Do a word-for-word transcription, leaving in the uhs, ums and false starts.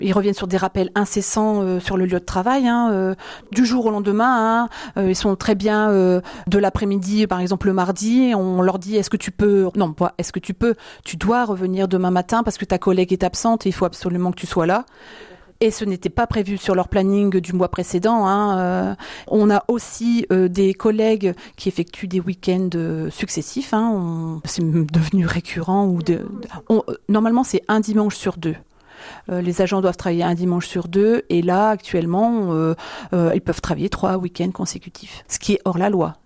Ils reviennent sur des rappels incessants euh, sur le lieu de travail, hein, euh, du jour au lendemain. Hein, euh, ils sont très bien euh, de l'après-midi, par exemple le mardi. On leur dit est-ce que tu peux, non, pas est-ce que tu peux, tu dois revenir demain matin parce que ta collègue est absente et il faut absolument que tu sois là. Et ce n'était pas prévu sur leur planning du mois précédent. Hein. Euh, on a aussi euh, des collègues qui effectuent des week-ends euh, successifs. Hein. On, c'est devenu récurrent. Ou de, on, normalement, c'est un dimanche sur deux. Euh, les agents doivent travailler un dimanche sur deux. Et là, actuellement, euh, euh, ils peuvent travailler trois week-ends consécutifs. Ce qui est hors la loi.